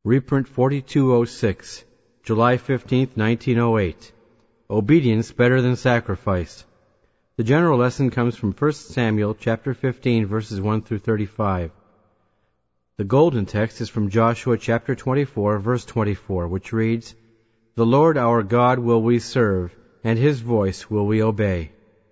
Reprint 4206, July 15, 1908. Obedience better than sacrifice. The general lesson comes from 1 Samuel chapter 15, verses 1 through 35. The golden text is from Joshua chapter 24, verse 24, which reads, "The Lord our God will we serve, and his voice will we obey."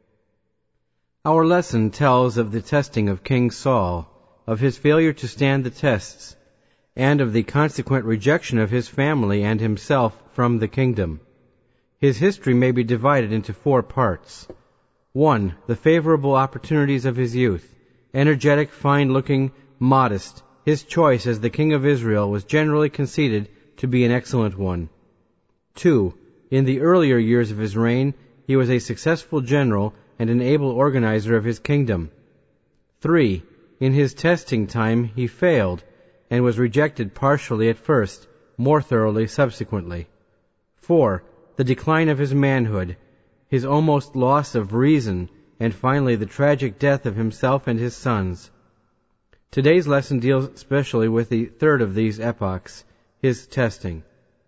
Our lesson tells of the testing of King Saul, of his failure to stand the tests, and of the consequent rejection of his family and himself from the kingdom. His history may be divided into 4 parts. 1. The favorable opportunities of his youth. Energetic, fine-looking, modest, his choice as the king of Israel was generally conceded to be an excellent one. 2. In the earlier years of his reign, he was a successful general and an able organizer of his kingdom. 3. In his testing time, he failed and was rejected partially at first, more thoroughly subsequently. 4. The decline of his manhood, his almost loss of reason, and finally the tragic death of himself and his sons. Today's lesson deals especially with the third of these epochs, his testing.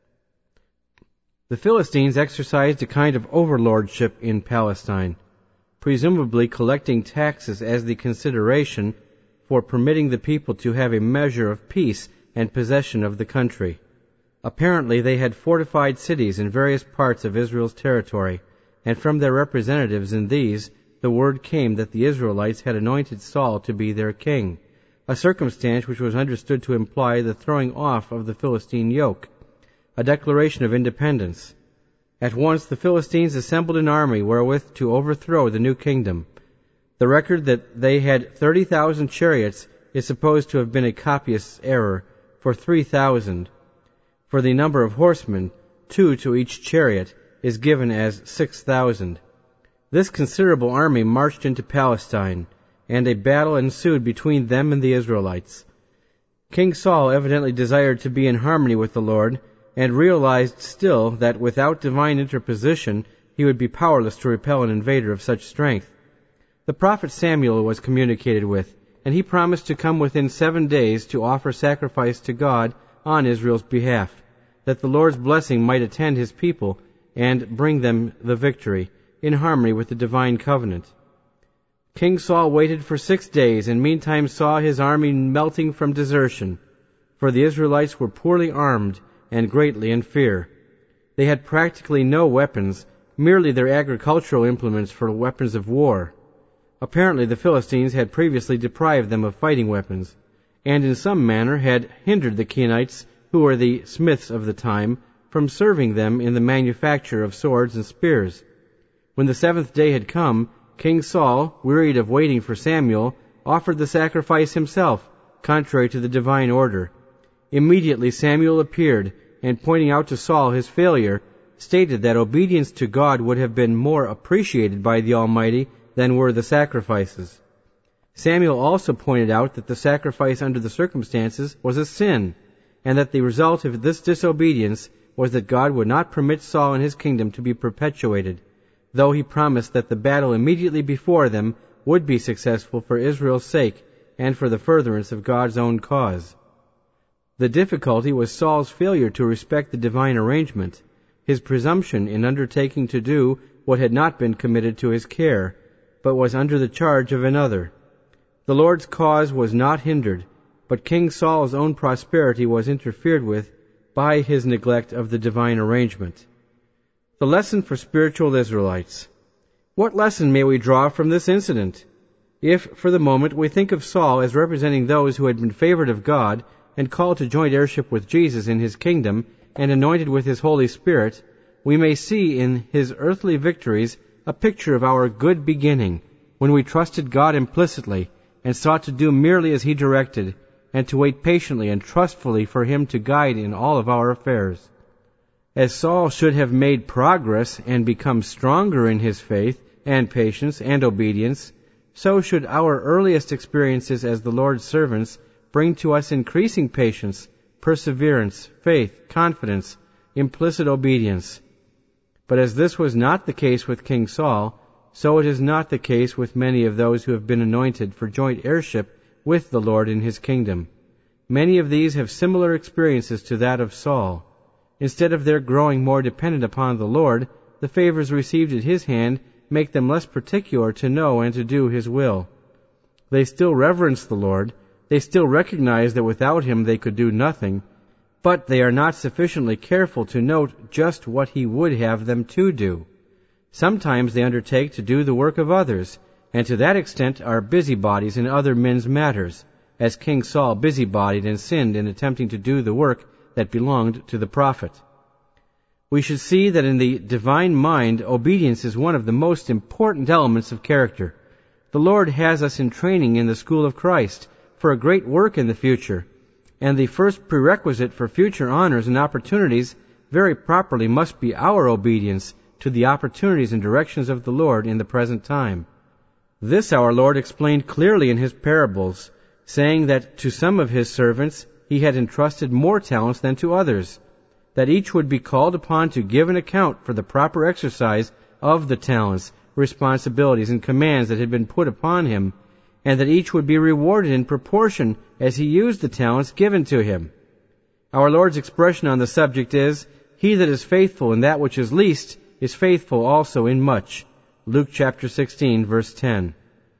The Philistines exercised a kind of overlordship in Palestine, presumably collecting taxes as the consideration for permitting the people to have a measure of peace and possession of the country. Apparently they had fortified cities in various parts of Israel's territory, and from their representatives in these, the word came that the Israelites had anointed Saul to be their king, a circumstance which was understood to imply the throwing off of the Philistine yoke, a declaration of independence. At once the Philistines assembled an army wherewith to overthrow the new kingdom. The record that they had 30,000 chariots is supposed to have been a copyist's error, for 3,000. For the number of horsemen, 2 to each chariot, is given as 6,000. This considerable army marched into Palestine, and a battle ensued between them and the Israelites. King Saul evidently desired to be in harmony with the Lord, and realized still that without divine interposition he would be powerless to repel an invader of such strength. The prophet Samuel was communicated with, and he promised to come within 7 days to offer sacrifice to God on Israel's behalf, that the Lord's blessing might attend his people and bring them the victory, in harmony with the divine covenant. King Saul waited for 6 days, and meantime saw his army melting from desertion, for the Israelites were poorly armed and greatly in fear. They had practically no weapons, merely their agricultural implements for weapons of war. Apparently the Philistines had previously deprived them of fighting weapons, and in some manner had hindered the Kenites, who were the smiths of the time, from serving them in the manufacture of swords and spears. When the 7th day had come, King Saul, wearied of waiting for Samuel, offered the sacrifice himself, contrary to the divine order. Immediately Samuel appeared, and pointing out to Saul his failure, stated that obedience to God would have been more appreciated by the Almighty than were the sacrifices. Samuel also pointed out that the sacrifice under the circumstances was a sin, and that the result of this disobedience was that God would not permit Saul and his kingdom to be perpetuated, though he promised that the battle immediately before them would be successful for Israel's sake and for the furtherance of God's own cause. The difficulty was Saul's failure to respect the divine arrangement, his presumption in undertaking to do what had not been committed to his care, but was under the charge of another. The Lord's cause was not hindered, but King Saul's own prosperity was interfered with by his neglect of the divine arrangement. The lesson for spiritual Israelites. What lesson may we draw from this incident? If, for the moment, we think of Saul as representing those who had been favored of God and called to joint heirship with Jesus in his kingdom and anointed with his Holy Spirit, we may see in his earthly victories a picture of our good beginning, when we trusted God implicitly and sought to do merely as he directed, and to wait patiently and trustfully for him to guide in all of our affairs. As Saul should have made progress and become stronger in his faith and patience and obedience, so should our earliest experiences as the Lord's servants bring to us increasing patience, perseverance, faith, confidence, implicit obedience. But as this was not the case with King Saul, so it is not the case with many of those who have been anointed for joint heirship with the Lord in his kingdom. Many of these have similar experiences to that of Saul. Instead of their growing more dependent upon the Lord, the favors received at his hand make them less particular to know and to do his will. They still reverence the Lord, they still recognize that without him they could do nothing, but they are not sufficiently careful to note just what he would have them to do. Sometimes they undertake to do the work of others, and to that extent are busybodies in other men's matters, as King Saul busybodied and sinned in attempting to do the work that belonged to the prophet. We should see that in the divine mind, obedience is one of the most important elements of character. The Lord has us in training in the school of Christ for a great work in the future, and the first prerequisite for future honors and opportunities very properly must be our obedience to the opportunities and directions of the Lord in the present time. This our Lord explained clearly in his parables, saying that to some of his servants he had entrusted more talents than to others, that each would be called upon to give an account for the proper exercise of the talents, responsibilities, and commands that had been put upon him, and that each would be rewarded in proportion as he used the talents given to him. Our Lord's expression on the subject is, "He that is faithful in that which is least is faithful also in much." Luke chapter 16, verse 10.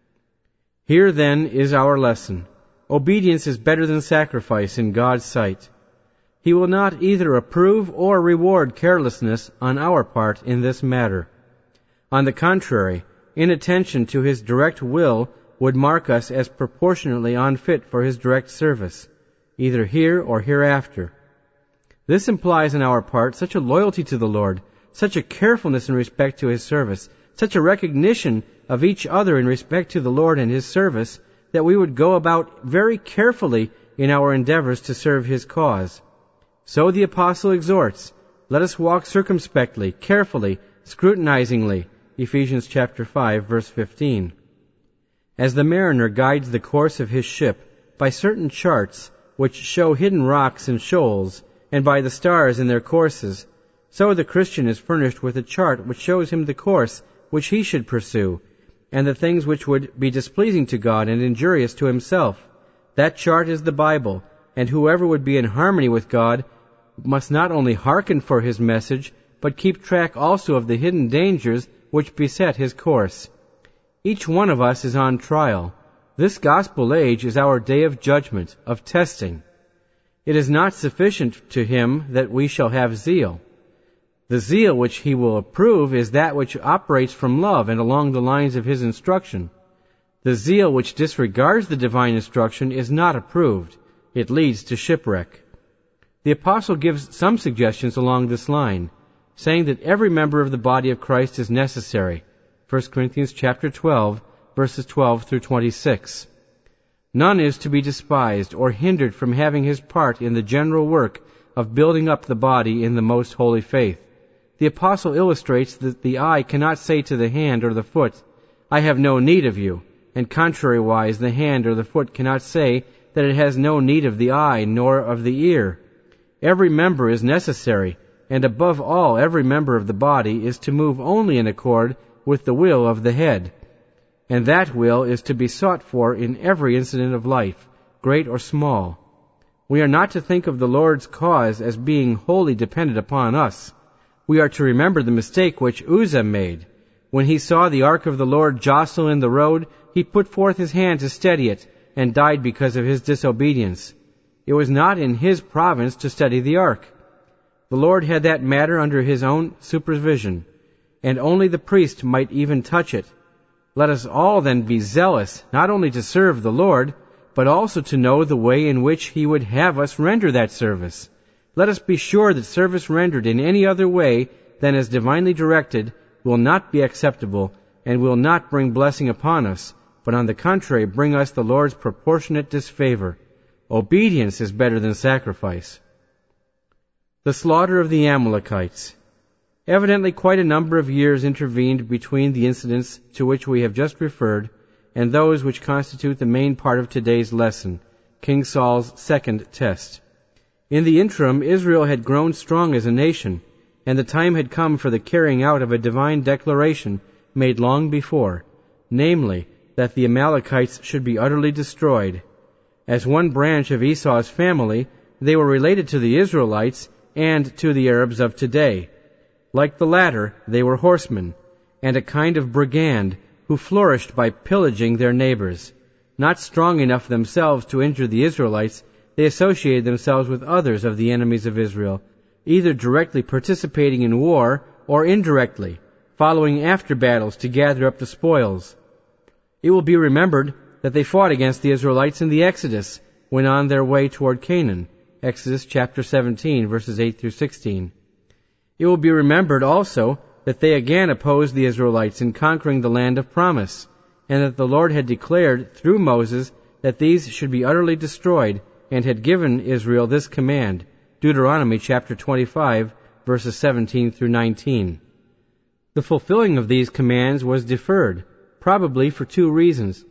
Here then is our lesson. Obedience is better than sacrifice in God's sight. He will not either approve or reward carelessness on our part in this matter. On the contrary, inattention to his direct will would mark us as proportionately unfit for his direct service, either here or hereafter. This implies on our part such a loyalty to the Lord, such a carefulness in respect to his service, such a recognition of each other in respect to the Lord and his service, that we would go about very carefully in our endeavors to serve his cause. So the apostle exhorts, "Let us walk circumspectly, carefully, scrutinizingly," Ephesians chapter 5, verse 15. As the mariner guides the course of his ship by certain charts which show hidden rocks and shoals, and by the stars in their courses, so the Christian is furnished with a chart which shows him the course which he should pursue, and the things which would be displeasing to God and injurious to himself. That chart is the Bible, and whoever would be in harmony with God must not only hearken for his message, but keep track also of the hidden dangers which beset his course. Each one of us is on trial. This gospel age is our day of judgment, of testing. It is not sufficient to him that we shall have zeal. The zeal which he will approve is that which operates from love and along the lines of his instruction. The zeal which disregards the divine instruction is not approved. It leads to shipwreck. The apostle gives some suggestions along this line, saying that every member of the body of Christ is necessary. 1 Corinthians chapter 12, verses 12 through 26. None is to be despised or hindered from having his part in the general work of building up the body in the most holy faith. The apostle illustrates that the eye cannot say to the hand or the foot, "I have no need of you," and contrariwise the hand or the foot cannot say that it has no need of the eye nor of the ear. Every member is necessary, and above all, every member of the body is to move only in accord with the will of the head. And that will is to be sought for in every incident of life, great or small. We are not to think of the Lord's cause as being wholly dependent upon us. We are to remember the mistake which Uzzah made. When he saw the ark of the Lord jostle in the road, he put forth his hand to steady it, and died because of his disobedience. It was not in his province to steady the ark. The Lord had that matter under his own supervision, and only the priest might even touch it. Let us all then be zealous, not only to serve the Lord, but also to know the way in which he would have us render that service. Let us be sure that service rendered in any other way than as divinely directed will not be acceptable and will not bring blessing upon us, but on the contrary bring us the Lord's proportionate disfavor. Obedience is better than sacrifice. The slaughter of the Amalekites. Evidently quite a number of years intervened between the incidents to which we have just referred and those which constitute the main part of today's lesson, King Saul's second test. In the interim, Israel had grown strong as a nation, and the time had come for the carrying out of a divine declaration made long before, namely, that the Amalekites should be utterly destroyed. As one branch of Esau's family, they were related to the Israelites and to the Arabs of today. Like the latter, they were horsemen, and a kind of brigand who flourished by pillaging their neighbors. Not strong enough themselves to injure the Israelites, they associated themselves with others of the enemies of Israel, either directly participating in war or indirectly, following after battles to gather up the spoils. It will be remembered that they fought against the Israelites in the Exodus when on their way toward Canaan, Exodus chapter 17, verses 8 through 16. It will be remembered also that they again opposed the Israelites in conquering the land of promise, and that the Lord had declared through Moses that these should be utterly destroyed, and had given Israel this command, Deuteronomy chapter 25, verses 17 through 19. The fulfilling of these commands was deferred, probably for two reasons.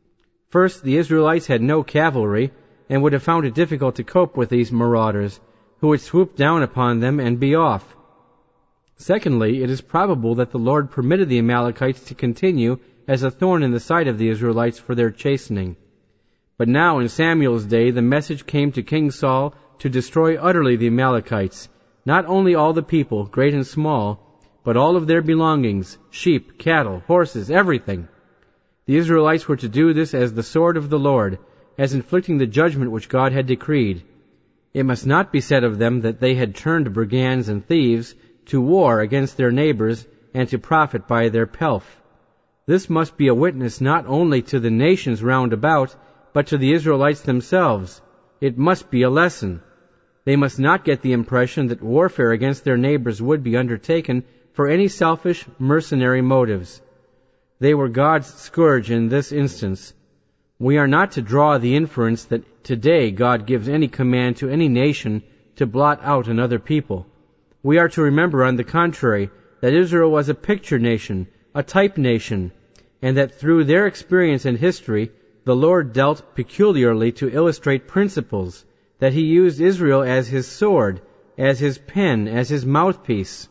First, the Israelites had no cavalry, and would have found it difficult to cope with these marauders, who would swoop down upon them and be off. Secondly, it is probable that the Lord permitted the Amalekites to continue as a thorn in the side of the Israelites for their chastening. But now in Samuel's day the message came to King Saul to destroy utterly the Amalekites, not only all the people, great and small, but all of their belongings, sheep, cattle, horses, everything. The Israelites were to do this as the sword of the Lord, as inflicting the judgment which God had decreed. It must not be said of them that they had turned brigands and thieves to war against their neighbors and to profit by their pelf. This must be a witness not only to the nations round about, but to the Israelites themselves. It must be a lesson. They must not get the impression that warfare against their neighbors would be undertaken for any selfish, mercenary motives. They were God's scourge in this instance. We are not to draw the inference that today God gives any command to any nation to blot out another people. We are to remember, on the contrary, that Israel was a picture nation, a type nation, and that through their experience and history, the Lord dealt peculiarly to illustrate principles, that he used Israel as his sword, as his pen, as his mouthpiece,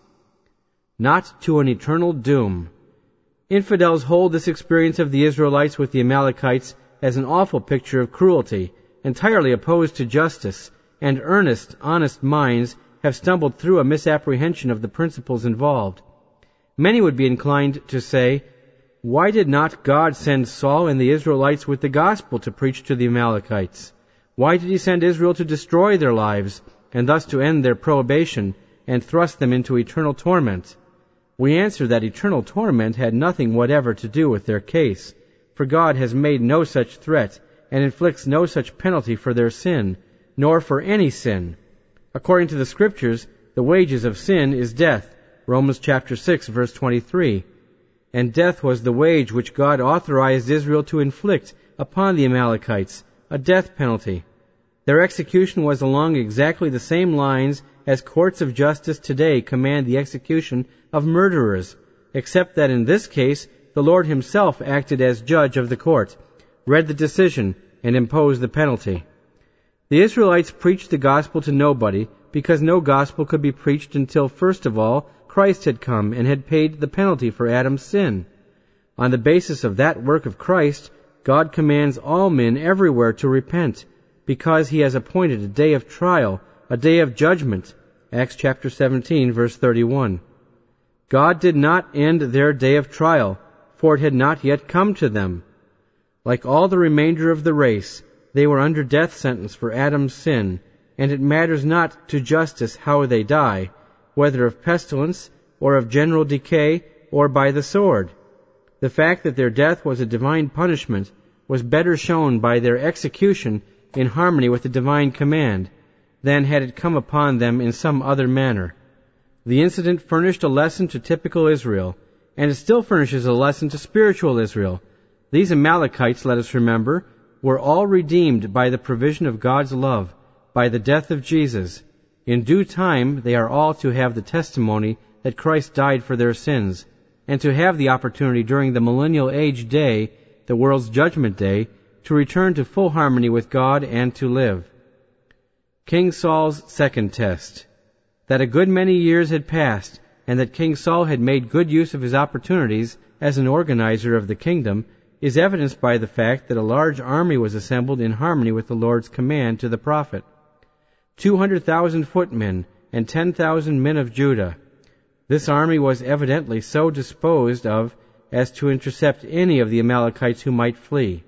not to an eternal doom. Infidels hold this experience of the Israelites with the Amalekites as an awful picture of cruelty, entirely opposed to justice, and earnest, honest minds have stumbled through a misapprehension of the principles involved. Many would be inclined to say, why did not God send Saul and the Israelites with the gospel to preach to the Amalekites? Why did he send Israel to destroy their lives, and thus to end their probation, and thrust them into eternal torment? We answer that eternal torment had nothing whatever to do with their case, for God has made no such threat, and inflicts no such penalty for their sin, nor for any sin. According to the Scriptures, the wages of sin is death, Romans chapter 6, verse 23. And death was the wage which God authorized Israel to inflict upon the Amalekites, a death penalty. Their execution was along exactly the same lines as courts of justice today command the execution of murderers, except that in this case the Lord himself acted as judge of the court, read the decision, and imposed the penalty. The Israelites preached the gospel to nobody, because no gospel could be preached until, first of all, Christ had come and had paid the penalty for Adam's sin. On the basis of that work of Christ, God commands all men everywhere to repent, because he has appointed a day of trial, a day of judgment. Acts chapter 17, verse 31. God did not end their day of trial, for it had not yet come to them. Like all the remainder of the race, they were under death sentence for Adam's sin, and it matters not to justice how they die, whether of pestilence, or of general decay, or by the sword. The fact that their death was a divine punishment was better shown by their execution in harmony with the divine command, than had it come upon them in some other manner. The incident furnished a lesson to typical Israel, and it still furnishes a lesson to spiritual Israel. These Amalekites, let us remember, were all redeemed by the provision of God's love, by the death of Jesus. In due time they are all to have the testimony that Christ died for their sins, and to have the opportunity during the millennial age day, the world's judgment day, to return to full harmony with God and to live. King Saul's second test. That a good many years had passed, and that King Saul had made good use of his opportunities as an organizer of the kingdom, is evidenced by the fact that a large army was assembled in harmony with the Lord's command to the prophet. 200,000 footmen and 10,000 men of Judah. This army was evidently so disposed of as to intercept any of the Amalekites who might flee.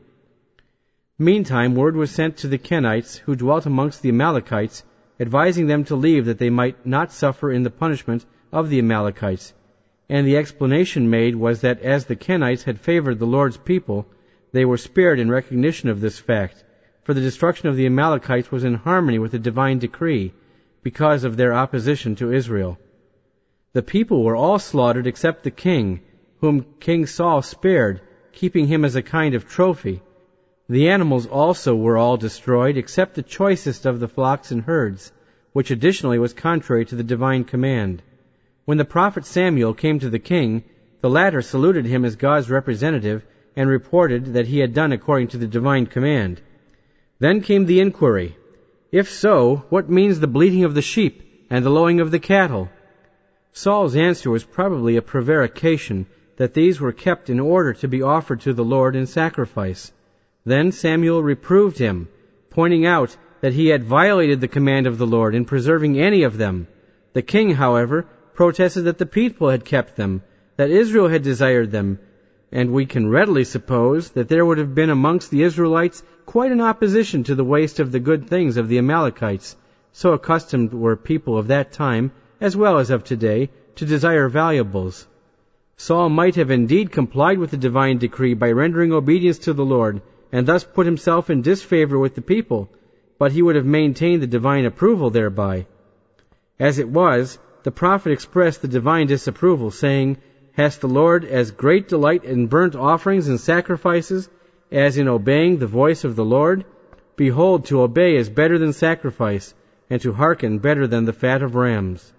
Meantime, word was sent to the Kenites who dwelt amongst the Amalekites, advising them to leave that they might not suffer in the punishment of the Amalekites. And the explanation made was that as the Kenites had favored the Lord's people, they were spared in recognition of this fact, for the destruction of the Amalekites was in harmony with the divine decree, because of their opposition to Israel. The people were all slaughtered except the king, whom King Saul spared, keeping him as a kind of trophy. The animals also were all destroyed, except the choicest of the flocks and herds, which additionally was contrary to the divine command. When the prophet Samuel came to the king, the latter saluted him as God's representative and reported that he had done according to the divine command. Then came the inquiry, "If so, what means the bleating of the sheep and the lowing of the cattle?" Saul's answer was probably a prevarication, that these were kept in order to be offered to the Lord in sacrifice. Then Samuel reproved him, pointing out that he had violated the command of the Lord in preserving any of them. The king, however, protested that the people had kept them, that Israel had desired them, and we can readily suppose that there would have been amongst the Israelites quite an opposition to the waste of the good things of the Amalekites, so accustomed were people of that time, as well as of today, to desire valuables. Saul might have indeed complied with the divine decree by rendering obedience to the Lord, and thus put himself in disfavor with the people, but he would have maintained the divine approval thereby. As it was, the prophet expressed the divine disapproval, saying, "Hast the Lord as great delight in burnt offerings and sacrifices as in obeying the voice of the Lord? Behold, to obey is better than sacrifice, and to hearken better than the fat of rams."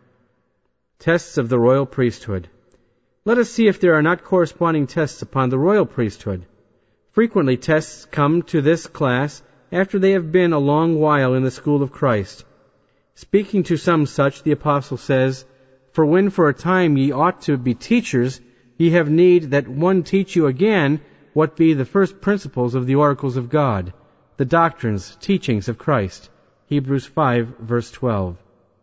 Tests of the royal priesthood. Let us see if there are not corresponding tests upon the royal priesthood. Frequently tests come to this class after they have been a long while in the school of Christ. Speaking to some such, the apostle says, "For when for a time ye ought to be teachers, ye have need that one teach you again what be the first principles of the oracles of God, the doctrines, teachings of Christ." Hebrews 5, verse 12.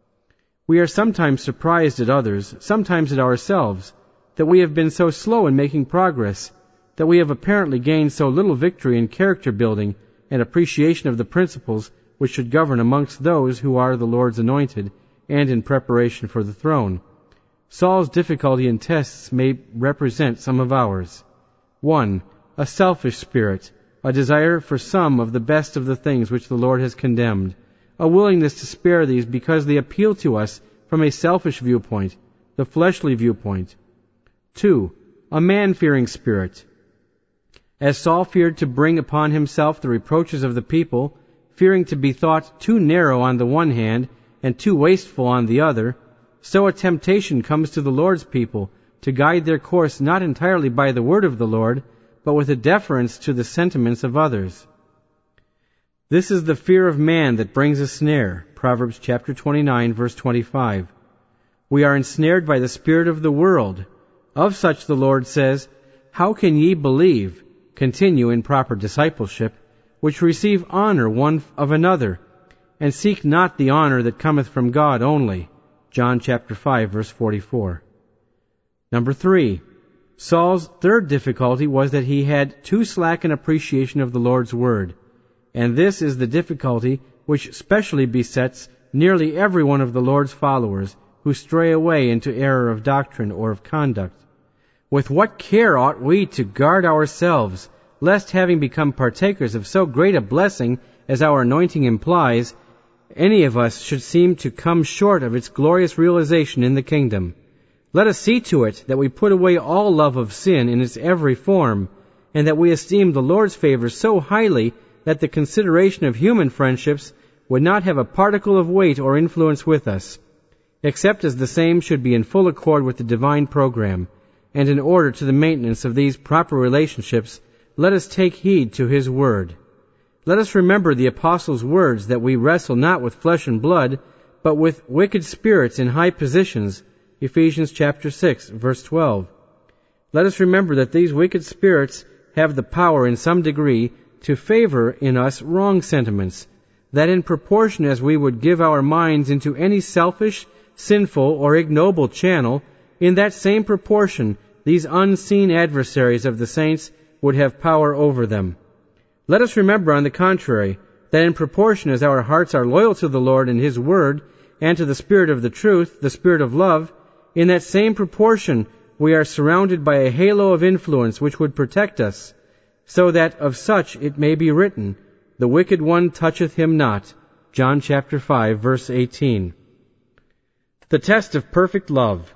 We are sometimes surprised at others, sometimes at ourselves, that we have been so slow in making progress, that we have apparently gained so little victory in character building and appreciation of the principles which should govern amongst those who are the Lord's anointed and in preparation for the throne. Saul's difficulty in tests may represent some of ours. 1. A selfish spirit, a desire for some of the best of the things which the Lord has condemned, a willingness to spare these because they appeal to us from a selfish viewpoint, the fleshly viewpoint. 2. A man-fearing spirit. As Saul feared to bring upon himself the reproaches of the people, fearing to be thought too narrow on the one hand and too wasteful on the other, so a temptation comes to the Lord's people to guide their course not entirely by the word of the Lord, but with a deference to the sentiments of others. This is the fear of man that brings a snare. Proverbs chapter 29, verse 25. We are ensnared by the spirit of the world. Of such the Lord says, "How can ye believe, continue in proper discipleship, which receive honor one of another, and seek not the honor that cometh from God only?" John chapter 5, verse 44. Number 3. Saul's third difficulty was that he had too slack an appreciation of the Lord's word, and this is the difficulty which specially besets nearly every one of the Lord's followers who stray away into error of doctrine or of conduct. With what care ought we to guard ourselves, lest having become partakers of so great a blessing as our anointing implies, any of us should seem to come short of its glorious realization in the kingdom. Let us see to it that we put away all love of sin in its every form, and that we esteem the Lord's favor so highly that the consideration of human friendships would not have a particle of weight or influence with us, except as the same should be in full accord with the divine program. And in order to the maintenance of these proper relationships, let us take heed to his word. Let us remember the apostle's words that we wrestle not with flesh and blood, but with wicked spirits in high positions, Ephesians chapter 6, verse 12. Let us remember that these wicked spirits have the power in some degree to favor in us wrong sentiments, that in proportion as we would give our minds into any selfish, sinful, or ignoble channel, in that same proportion these unseen adversaries of the saints would have power over them. Let us remember, on the contrary, that in proportion as our hearts are loyal to the Lord and His Word, and to the Spirit of the truth, the Spirit of love, in that same proportion we are surrounded by a halo of influence which would protect us, so that of such it may be written, "The wicked one toucheth him not." John chapter 5, verse 18. The test of perfect love.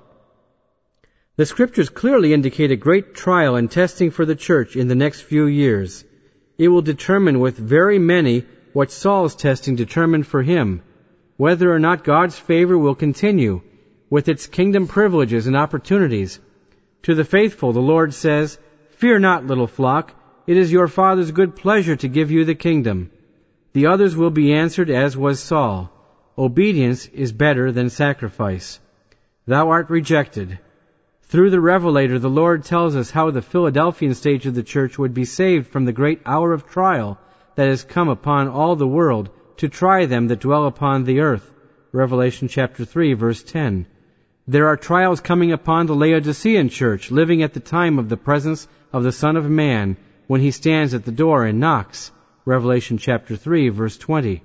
The Scriptures clearly indicate a great trial and testing for the church in the next few years. It will determine with very many what Saul's testing determined for him, whether or not God's favor will continue, with its kingdom privileges and opportunities. To the faithful, the Lord says, "Fear not, little flock, it is your Father's good pleasure to give you the kingdom." The others will be answered as was Saul. Obedience is better than sacrifice. Thou art rejected. Through the Revelator, the Lord tells us how the Philadelphian stage of the church would be saved from the great hour of trial that has come upon all the world to try them that dwell upon the earth. Revelation chapter 3, verse 10. There are trials coming upon the Laodicean church, living at the time of the presence of the Son of Man, when He stands at the door and knocks. Revelation chapter 3, verse 20.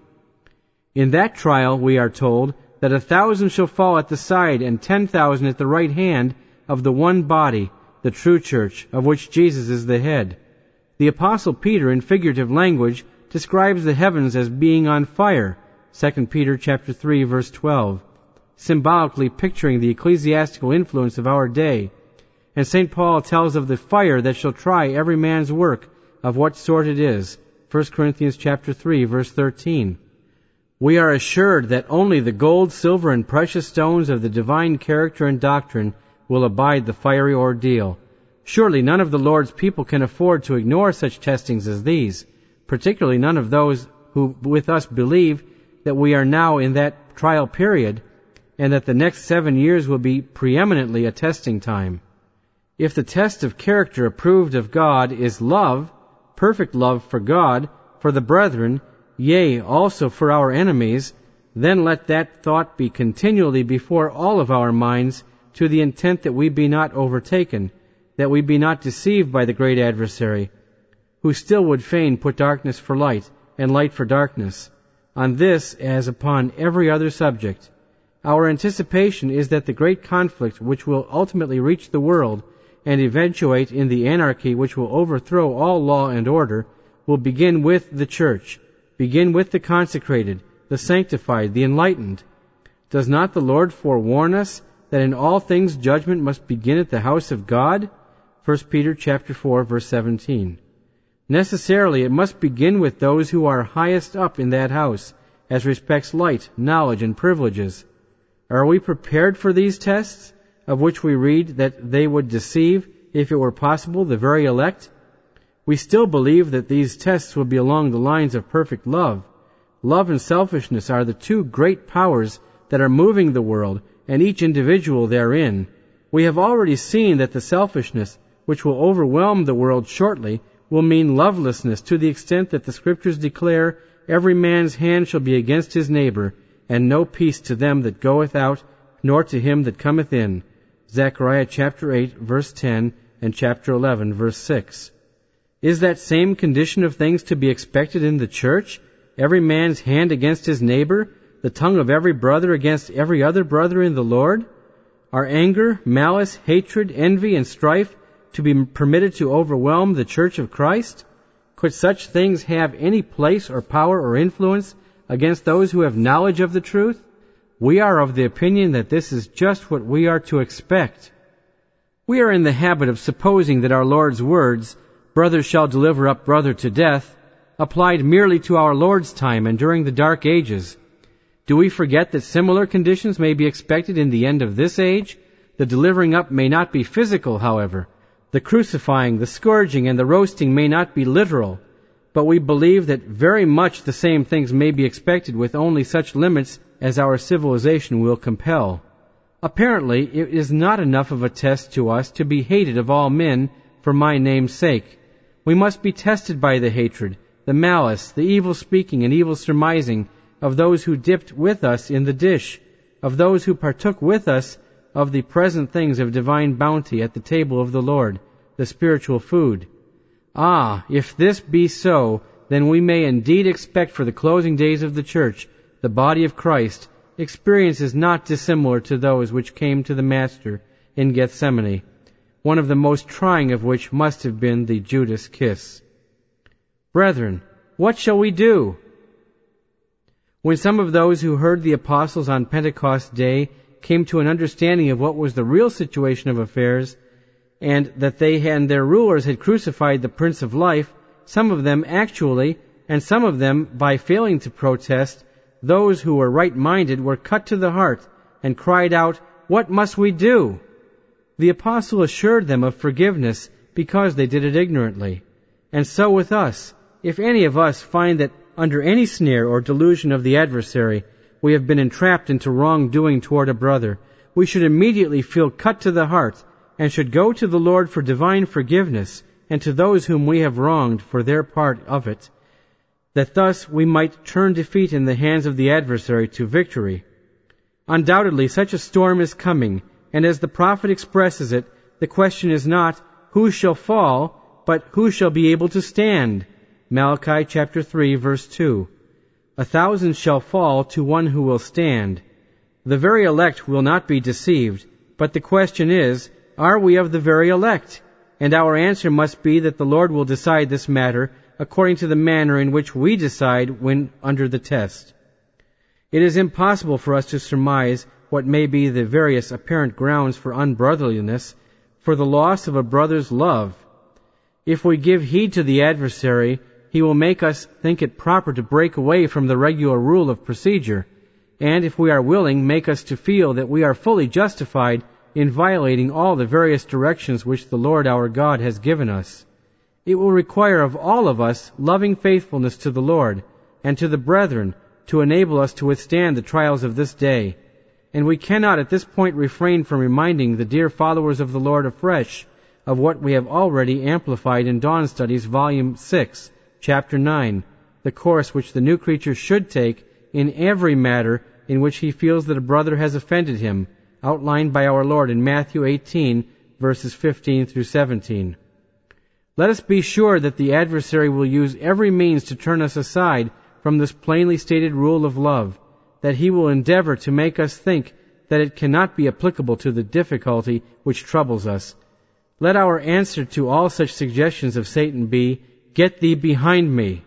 In that trial, we are told, that 1,000 shall fall at the side and 10,000 at the right hand of the one body, the true church, of which Jesus is the head. The Apostle Peter, in figurative language, describes the heavens as being on fire, 2 Peter chapter 3, verse 12, symbolically picturing the ecclesiastical influence of our day. And St. Paul tells of the fire that shall try every man's work, of what sort it is, 1 Corinthians chapter 3, verse 13. We are assured that only the gold, silver, and precious stones of the divine character and doctrine will abide the fiery ordeal. Surely none of the Lord's people can afford to ignore such testings as these, particularly none of those who with us believe that we are now in that trial period, and that the next 7 years will be preeminently a testing time. If the test of character approved of God is love, perfect love for God, for the brethren, yea, also for our enemies, then let that thought be continually before all of our minds, to the intent that we be not overtaken, that we be not deceived by the great adversary, who still would fain put darkness for light, and light for darkness. On this, as upon every other subject, our anticipation is that the great conflict which will ultimately reach the world, and eventuate in the anarchy which will overthrow all law and order, will begin with the church, begin with the consecrated, the sanctified, the enlightened. Does not the Lord forewarn us that in all things judgment must begin at the house of God? 1 Peter chapter 4, verse 17. Necessarily it must begin with those who are highest up in that house, as respects light, knowledge, and privileges. Are we prepared for these tests, of which we read that they would deceive, if it were possible, the very elect? We still believe that these tests will be along the lines of perfect love. Love and selfishness are the two great powers that are moving the world, and each individual therein. We have already seen that the selfishness, which will overwhelm the world shortly, will mean lovelessness to the extent that the Scriptures declare, "Every man's hand shall be against his neighbor, and no peace to them that goeth out, nor to him that cometh in." Zechariah chapter 8, verse 10, and chapter 11, verse 6. Is that same condition of things to be expected in the church? Every man's hand against his neighbor, the tongue of every brother against every other brother in the Lord? Are anger, malice, hatred, envy, and strife to be permitted to overwhelm the church of Christ? Could such things have any place or power or influence against those who have knowledge of the truth? We are of the opinion that this is just what we are to expect. We are in the habit of supposing that our Lord's words, "Brother shall deliver up brother to death," applied merely to our Lord's time and during the Dark Ages. Do we forget that similar conditions may be expected in the end of this age? The delivering up may not be physical, however. The crucifying, the scourging, and the roasting may not be literal, but we believe that very much the same things may be expected with only such limits as our civilization will compel. Apparently, it is not enough of a test to us to be hated of all men for my name's sake. We must be tested by the hatred, the malice, the evil speaking and evil surmising of those who dipped with us in the dish, of those who partook with us of the present things of divine bounty at the table of the Lord, the spiritual food. Ah, if this be so, then we may indeed expect for the closing days of the church, the body of Christ, experiences not dissimilar to those which came to the Master in Gethsemane, one of the most trying of which must have been the Judas kiss. Brethren, what shall we do? When some of those who heard the apostles on Pentecost Day came to an understanding of what was the real situation of affairs, and that they and their rulers had crucified the Prince of Life, some of them actually, and some of them by failing to protest, those who were right-minded were cut to the heart, and cried out, "What must we do?" The apostle assured them of forgiveness because they did it ignorantly. And so with us, if any of us find that under any snare or delusion of the adversary we have been entrapped into wrongdoing toward a brother, we should immediately feel cut to the heart, and should go to the Lord for divine forgiveness, and to those whom we have wronged for their part of it, that thus we might turn defeat in the hands of the adversary to victory. Undoubtedly such a storm is coming, and as the prophet expresses it, the question is not, who shall fall, but who shall be able to stand? Malachi chapter 3, verse 2. 1,000 shall fall to one who will stand. The very elect will not be deceived, but the question is, are we of the very elect? And our answer must be that the Lord will decide this matter according to the manner in which we decide when under the test. It is impossible for us to surmise what may be the various apparent grounds for unbrotherliness, for the loss of a brother's love. If we give heed to the adversary, he will make us think it proper to break away from the regular rule of procedure, and if we are willing, make us to feel that we are fully justified in violating all the various directions which the Lord our God has given us. It will require of all of us loving faithfulness to the Lord and to the brethren to enable us to withstand the trials of this day. And we cannot at this point refrain from reminding the dear followers of the Lord afresh of what we have already amplified in Dawn Studies, Volume 6, Chapter 9, the course which the new creature should take in every matter in which he feels that a brother has offended him, outlined by our Lord in Matthew 18, verses 15 through 17. Let us be sure that the adversary will use every means to turn us aside from this plainly stated rule of love, that he will endeavor to make us think that it cannot be applicable to the difficulty which troubles us. Let our answer to all such suggestions of Satan be, "Get thee behind me."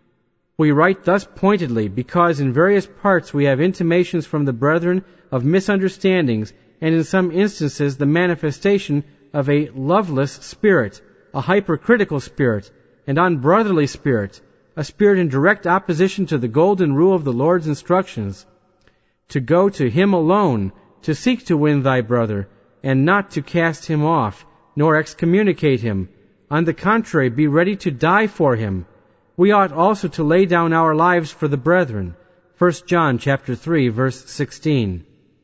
We write thus pointedly because in various parts we have intimations from the brethren of misunderstandings and in some instances the manifestation of a loveless spirit, a hypercritical spirit, an unbrotherly spirit, a spirit in direct opposition to the golden rule of the Lord's instructions, to go to him alone, to seek to win thy brother, and not to cast him off, nor excommunicate him. On the contrary, be ready to die for him. We ought also to lay down our lives for the brethren. 1 John chapter 3, verse 16.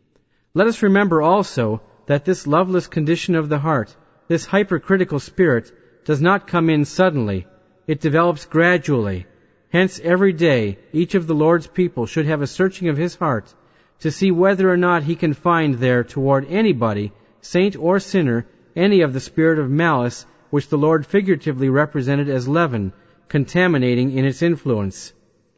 Let us remember also that this loveless condition of the heart, this hypercritical spirit, does not come in suddenly. It develops gradually. Hence, every day, each of the Lord's people should have a searching of his heart to see whether or not he can find there toward anybody, saint or sinner, any of the spirit of malice which the Lord figuratively represented as leaven, contaminating in its influence.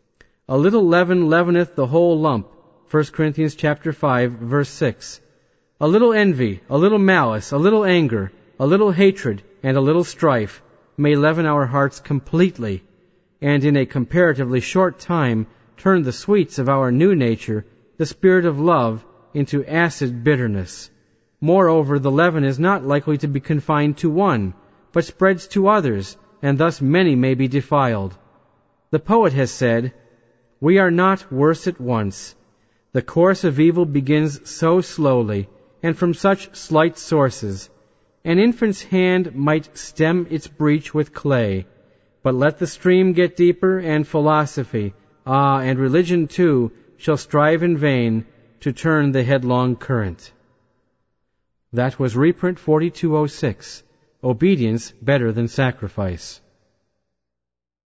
A little leaven leaveneth the whole lump, 1 Corinthians chapter 5, verse 6. A little envy, a little malice, a little anger, a little hatred, and a little strife may leaven our hearts completely, and in a comparatively short time turn the sweets of our new nature, the spirit of love, into acid bitterness. Moreover, the leaven is not likely to be confined to one, but spreads to others, and thus many may be defiled. The poet has said, "We are not worse at once. The course of evil begins so slowly, and from such slight sources. An infant's hand might stem its breach with clay, but let the stream get deeper, and philosophy, and religion too, shall strive in vain to turn the headlong current." That was reprint 4206, Obedience Better Than Sacrifice.